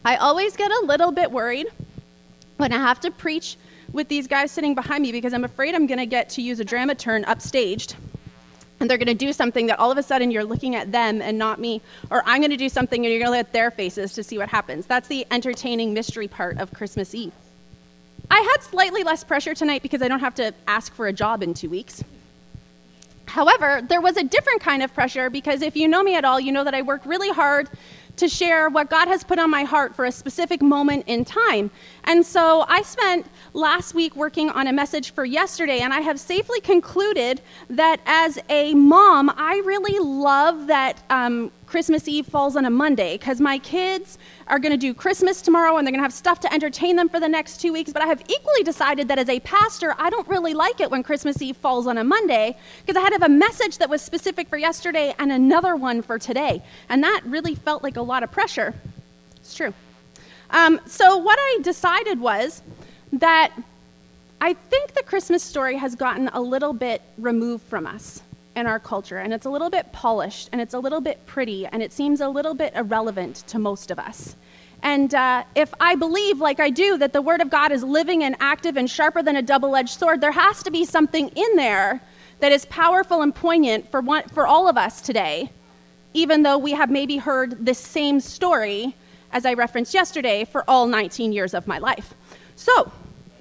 I always get a little bit worried when I have to preach with these guys sitting behind me because I'm afraid I'm going to get to use a drama turn upstaged. And they're going to do something that all of a sudden you're looking at them and not me. Or I'm going to do something and you're going to look at their faces to see what happens. That's the entertaining mystery part of Christmas Eve. I had slightly less pressure tonight because I don't have to ask for a job in 2 weeks. However, there was a different kind of pressure because if you know me at all, you know that I work really hard to share what God has put on my heart for a specific moment in time. And so I spent last week working on a message for yesterday, and I have safely concluded that as a mom, I really love that Christmas Eve falls on a Monday because my kids are going to do Christmas tomorrow and they're going to have stuff to entertain them for the next 2 weeks. But I have equally decided that as a pastor, I don't really like it when Christmas Eve falls on a Monday because I had to have a message that was specific for yesterday and another one for today. And that really felt like a lot of pressure. It's true. So what I decided was that I think the Christmas story has gotten a little bit removed from us in our culture, and it's a little bit polished, and it's a little bit pretty, and it seems a little bit irrelevant to most of us. And if I believe, like I do, that the Word of God is living and active and sharper than a double-edged sword, there has to be something in there that is powerful and poignant for all of us today, even though we have maybe heard this same story, as I referenced yesterday, for all 19 years of my life. So,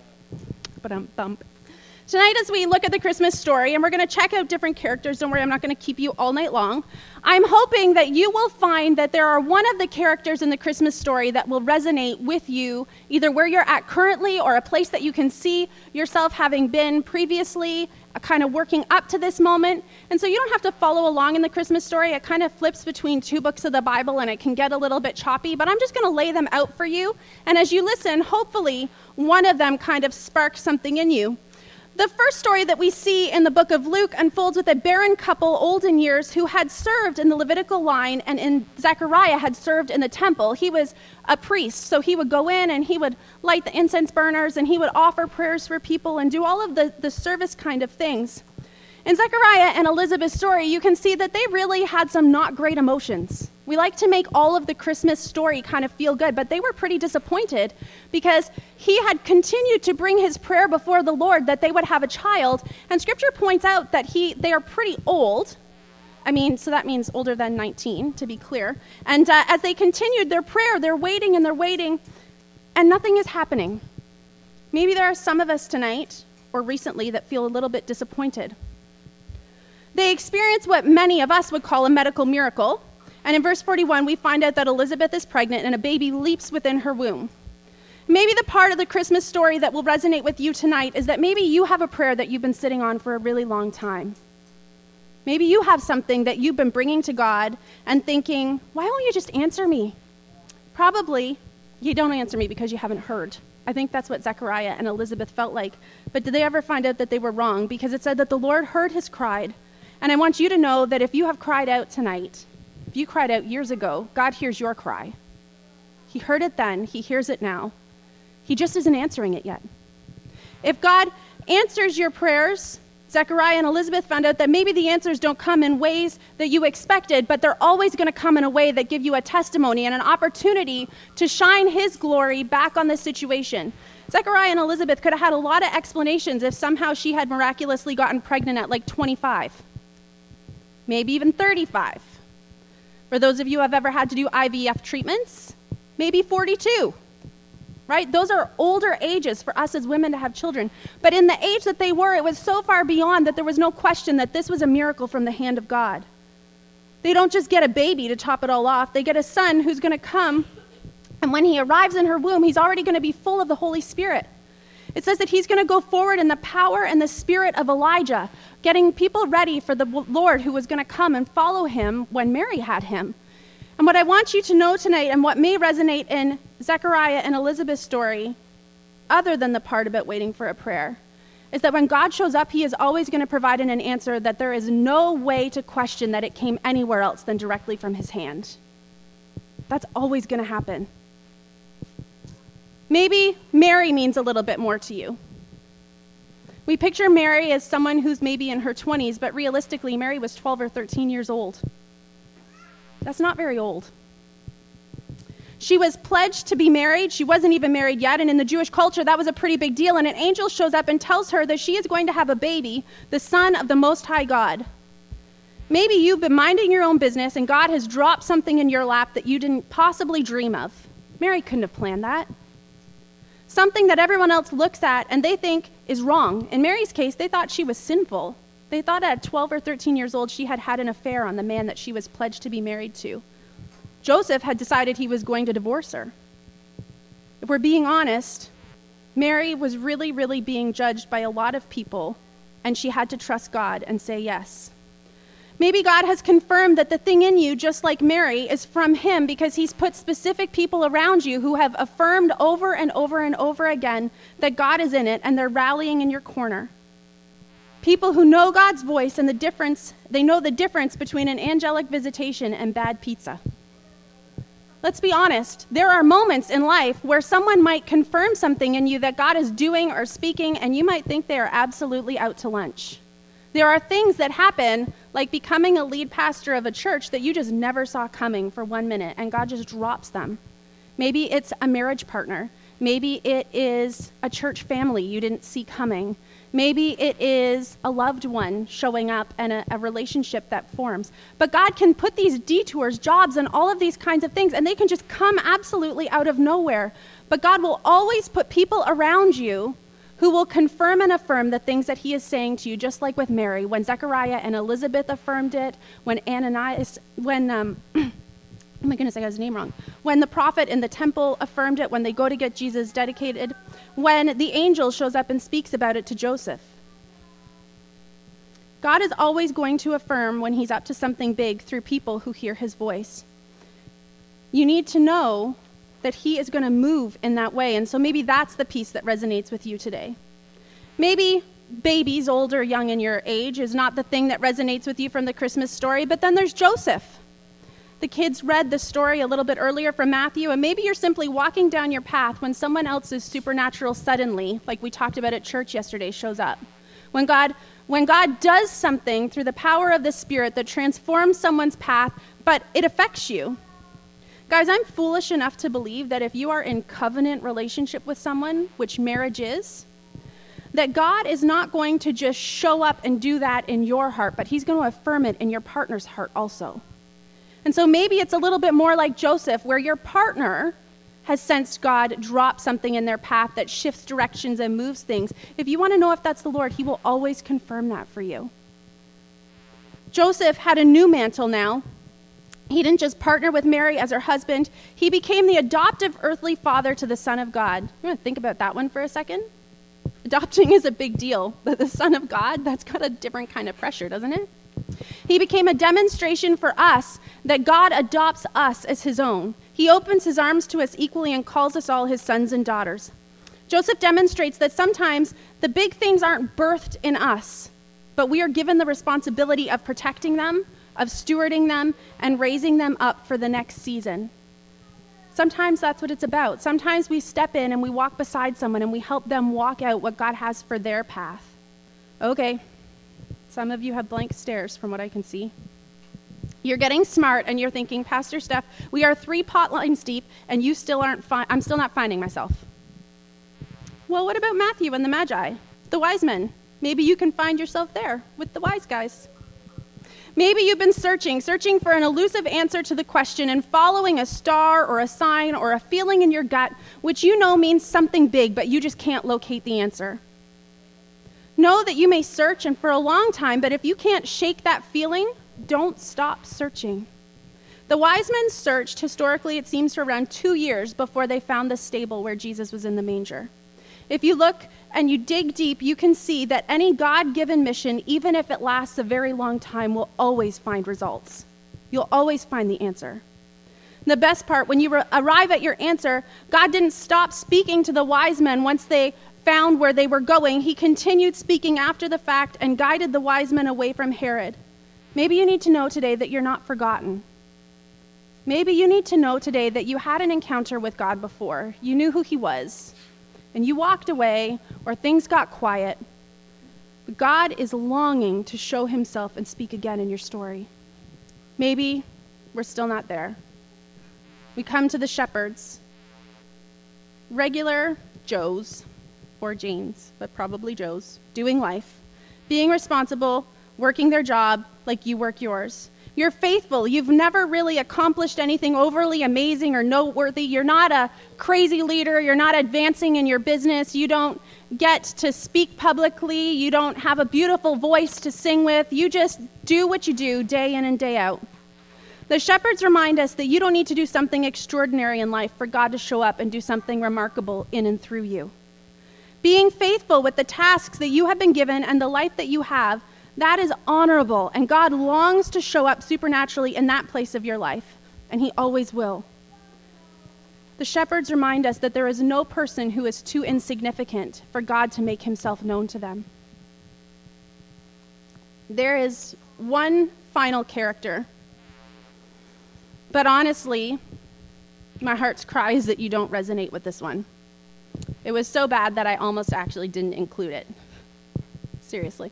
tonight, as we look at the Christmas story, and we're going to check out different characters, don't worry, I'm not going to keep you all night long. I'm hoping that you will find that there are one of the characters in the Christmas story that will resonate with you, either where you're at currently or a place that you can see yourself having been previously, kind of working up to this moment. And so you don't have to follow along in the Christmas story. It kind of flips between two books of the Bible, and it can get a little bit choppy, but I'm just going to lay them out for you. And as you listen, hopefully one of them kind of sparks something in you. The first story that we see in the book of Luke unfolds with a barren couple, old in years, who had served in the Levitical line, and Zechariah had served in the temple. He was a priest, so he would go in and he would light the incense burners and he would offer prayers for people and do all of the service kind of things. In Zechariah and Elizabeth's story, you can see that they really had some not great emotions. We like to make all of the Christmas story kind of feel good, but they were pretty disappointed because he had continued to bring his prayer before the Lord that they would have a child. And Scripture points out that they are pretty old. So that means older than 19, to be clear. And as they continued their prayer, they're waiting, and nothing is happening. Maybe there are some of us tonight or recently that feel a little bit disappointed. They experience what many of us would call a medical miracle. And in verse 41, we find out that Elizabeth is pregnant and a baby leaps within her womb. Maybe the part of the Christmas story that will resonate with you tonight is that maybe you have a prayer that you've been sitting on for a really long time. Maybe you have something that you've been bringing to God and thinking, why won't you just answer me? Probably you don't answer me because you haven't heard. I think that's what Zechariah and Elizabeth felt like. But did they ever find out that they were wrong? Because it said that the Lord heard his cry. And I want you to know that if you have cried out tonight, if you cried out years ago, God hears your cry. He heard it then. He hears it now. He just isn't answering it yet. If God answers your prayers, Zechariah and Elizabeth found out that maybe the answers don't come in ways that you expected, but they're always going to come in a way that give you a testimony and an opportunity to shine his glory back on the situation. Zechariah and Elizabeth could have had a lot of explanations if somehow she had miraculously gotten pregnant at like 25. Maybe even 35. For those of you who have ever had to do IVF treatments, maybe 42, right? Those are older ages for us as women to have children. But in the age that they were, it was so far beyond that there was no question that this was a miracle from the hand of God. They don't just get a baby to top it all off. They get a son who's going to come, and when he arrives in her womb, he's already going to be full of the Holy Spirit. It says that he's going to go forward in the power and the spirit of Elijah, getting people ready for the Lord who was going to come and follow him when Mary had him. And what I want you to know tonight, and what may resonate in Zechariah and Elizabeth's story, other than the part about waiting for a prayer, is that when God shows up, he is always going to provide an answer that there is no way to question that it came anywhere else than directly from his hand. That's always going to happen. Maybe Mary means a little bit more to you. We picture Mary as someone who's maybe in her 20s, but realistically, Mary was 12 or 13 years old. That's not very old. She was pledged to be married. She wasn't even married yet. And in the Jewish culture, that was a pretty big deal. And an angel shows up and tells her that she is going to have a baby, the son of the Most High God. Maybe you've been minding your own business and God has dropped something in your lap that you didn't possibly dream of. Mary couldn't have planned that. Something that everyone else looks at and they think is wrong. In Mary's case, they thought she was sinful. They thought at 12 or 13 years old, she had had an affair on the man that she was pledged to be married to. Joseph had decided he was going to divorce her. If we're being honest, Mary was really, really being judged by a lot of people, and she had to trust God and say yes. Maybe God has confirmed that the thing in you, just like Mary, is from him because he's put specific people around you who have affirmed over and over and over again that God is in it, and they're rallying in your corner. People who know God's voice and the difference, they know the difference between an angelic visitation and bad pizza. Let's be honest, there are moments in life where someone might confirm something in you that God is doing or speaking, and you might think they are absolutely out to lunch. There are things that happen, like becoming a lead pastor of a church that you just never saw coming for 1 minute, and God just drops them. Maybe it's a marriage partner. Maybe it is a church family you didn't see coming. Maybe it is a loved one showing up and a relationship that forms. But God can put these detours, jobs, and all of these kinds of things, and they can just come absolutely out of nowhere. But God will always put people around you who will confirm and affirm the things that he is saying to you, just like with Mary, when Zechariah and Elizabeth affirmed it, when Ananias, oh my goodness, I got his name wrong. When the prophet in the temple affirmed it, when they go to get Jesus dedicated, when the angel shows up and speaks about it to Joseph. God is always going to affirm when he's up to something big through people who hear his voice. You need to know that he is going to move in that way. And so maybe that's the piece that resonates with you today. Maybe babies, old or young in your age, is not the thing that resonates with you from the Christmas story, but then there's Joseph. The kids read the story a little bit earlier from Matthew, and maybe you're simply walking down your path when someone else's supernatural suddenly, like we talked about at church yesterday, shows up. When God does something through the power of the Spirit that transforms someone's path, but it affects you. Guys, I'm foolish enough to believe that if you are in covenant relationship with someone, which marriage is, that God is not going to just show up and do that in your heart, but he's going to affirm it in your partner's heart also. And so maybe it's a little bit more like Joseph, where your partner has sensed God drop something in their path that shifts directions and moves things. If you want to know if that's the Lord, he will always confirm that for you. Joseph had a new mantle now. He didn't just partner with Mary as her husband. He became the adoptive earthly father to the Son of God. You want to think about that one for a second? Adopting is a big deal, but the Son of God, that's got a different kind of pressure, doesn't it? He became a demonstration for us that God adopts us as his own. He opens his arms to us equally and calls us all his sons and daughters. Joseph demonstrates that sometimes the big things aren't birthed in us, but we are given the responsibility of protecting them, of stewarding them, and raising them up for the next season. Sometimes that's what it's about. Sometimes we step in and we walk beside someone and we help them walk out what God has for their path. Okay, some of you have blank stares from what I can see. You're getting smart and you're thinking, Pastor Steph, we are 3 pot lines deep and you still aren't I'm still not finding myself. Well, what about Matthew and the Magi, the wise men? Maybe you can find yourself there with the wise guys. Maybe you've been searching for an elusive answer to the question and following a star or a sign or a feeling in your gut, which you know means something big, but you just can't locate the answer. Know that you may search and for a long time, but if you can't shake that feeling, don't stop searching. The wise men searched, historically, it seems, for around 2 years before they found the stable where Jesus was in the manger. If you look and you dig deep, you can see that any God-given mission, even if it lasts a very long time, will always find results. You'll always find the answer. The best part, when you arrive at your answer, God didn't stop speaking to the wise men once they found where they were going. He continued speaking after the fact and guided the wise men away from Herod. Maybe you need to know today that you're not forgotten. Maybe you need to know today that you had an encounter with God before. You knew who he was. And you walked away, or things got quiet. But God is longing to show himself and speak again in your story. Maybe we're still not there. we come to the shepherds, regular Joes, or Janes, but probably Joes, doing life, being responsible, working their job like you work yours. You're faithful. You've never really accomplished anything overly amazing or noteworthy. You're not a crazy leader. You're not advancing in your business. You don't get to speak publicly. You don't have a beautiful voice to sing with. You just do what you do day in and day out. The shepherds remind us that you don't need to do something extraordinary in life for God to show up and do something remarkable in and through you. Being faithful with the tasks that you have been given and the life that you have, that is honorable, and God longs to show up supernaturally in that place of your life, and he always will. The shepherds remind us that there is no person who is too insignificant for God to make himself known to them. There is one final character, but honestly, my heart's cry is that you don't resonate with this one. It was so bad that I almost actually didn't include it. Seriously.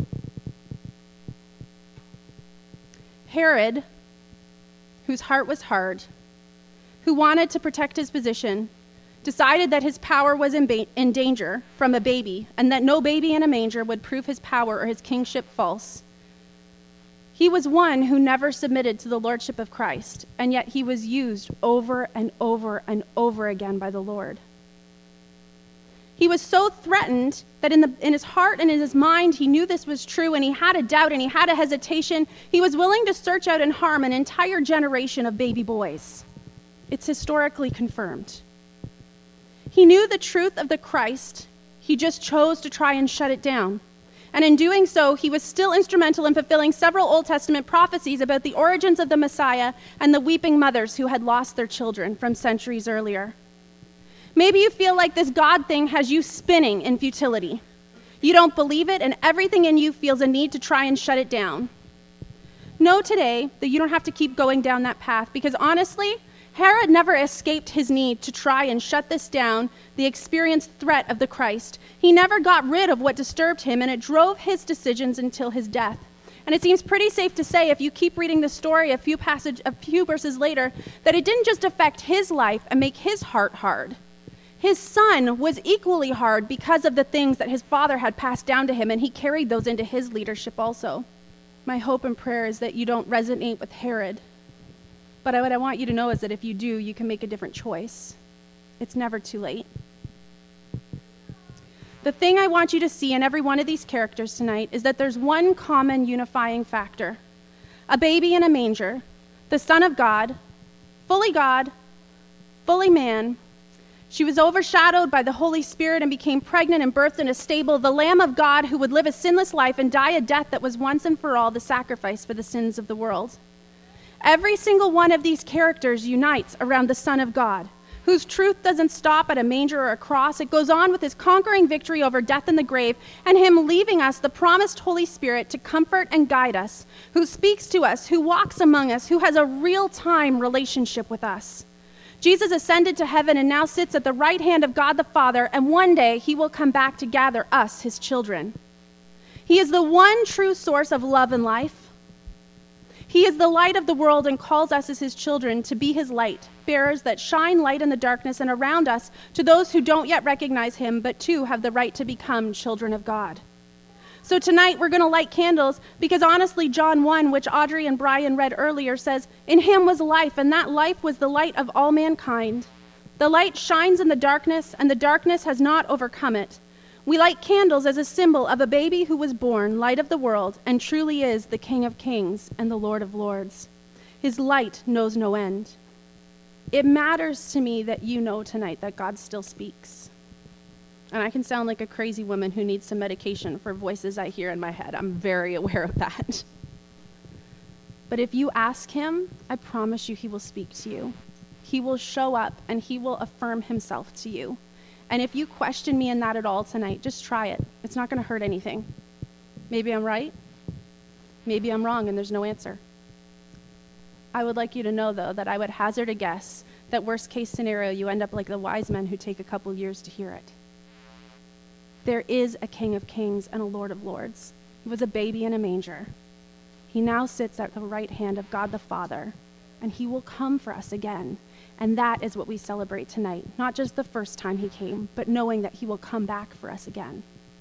Herod, whose heart was hard, who wanted to protect his position, decided that his power was in danger from a baby, and that no baby in a manger would prove his power or his kingship false. He was one who never submitted to the lordship of Christ, and yet he was used over and over and over again by the Lord. He was so threatened that in his heart and in his mind, he knew this was true, and he had a doubt and he had a hesitation. He was willing to search out and harm an entire generation of baby boys. It's historically confirmed. He knew the truth of the Christ. He just chose to try and shut it down. And in doing so, he was still instrumental in fulfilling several Old Testament prophecies about the origins of the Messiah and the weeping mothers who had lost their children from centuries earlier. Maybe you feel like this God thing has you spinning in futility. You don't believe it, and everything in you feels a need to try and shut it down. Know today that you don't have to keep going down that path, because honestly, Herod never escaped his need to try and shut this down, the experienced threat of the Christ. He never got rid of what disturbed him, and it drove his decisions until his death. And it seems pretty safe to say, if you keep reading the story a few verses later, that it didn't just affect his life and make his heart hard. His son was equally hard because of the things that his father had passed down to him, and he carried those into his leadership also. My hope and prayer is that you don't resonate with Herod. But what I want you to know is that if you do, you can make a different choice. It's never too late. The thing I want you to see in every one of these characters tonight is that there's one common unifying factor. A baby in a manger, the Son of God, fully man. She was overshadowed by the Holy Spirit and became pregnant and birthed in a stable, the Lamb of God who would live a sinless life and die a death that was once and for all the sacrifice for the sins of the world. Every single one of these characters unites around the Son of God, whose truth doesn't stop at a manger or a cross. It goes on with his conquering victory over death and the grave, and him leaving us the promised Holy Spirit to comfort and guide us, who speaks to us, who walks among us, who has a real-time relationship with us. Jesus ascended to heaven and now sits at the right hand of God the Father, and one day he will come back to gather us, his children. He is the one true source of love and life. He is the light of the world and calls us as his children to be his light, bearers that shine light in the darkness and around us to those who don't yet recognize him, but too have the right to become children of God. So tonight we're going to light candles because honestly, John 1, which Audrey and Brian read earlier, says, "In him was life, and that life was the light of all mankind. The light shines in the darkness, and the darkness has not overcome it." We light candles as a symbol of a baby who was born, light of the world, and truly is the King of Kings and the Lord of Lords. His light knows no end. It matters to me that you know tonight that God still speaks. And I can sound like a crazy woman who needs some medication for voices I hear in my head. I'm very aware of that. But if you ask him, I promise you he will speak to you. He will show up and he will affirm himself to you. And if you question me in that at all tonight, just try it. It's not going to hurt anything. Maybe I'm right. Maybe I'm wrong and there's no answer. I would like you to know, though, that I would hazard a guess that worst case scenario, you end up like the wise men who take a couple years to hear it. There is a King of Kings and a Lord of Lords. He was a baby in a manger. He now sits at the right hand of God the Father, and he will come for us again. And that is what we celebrate tonight. Not just the first time he came, but knowing that he will come back for us again.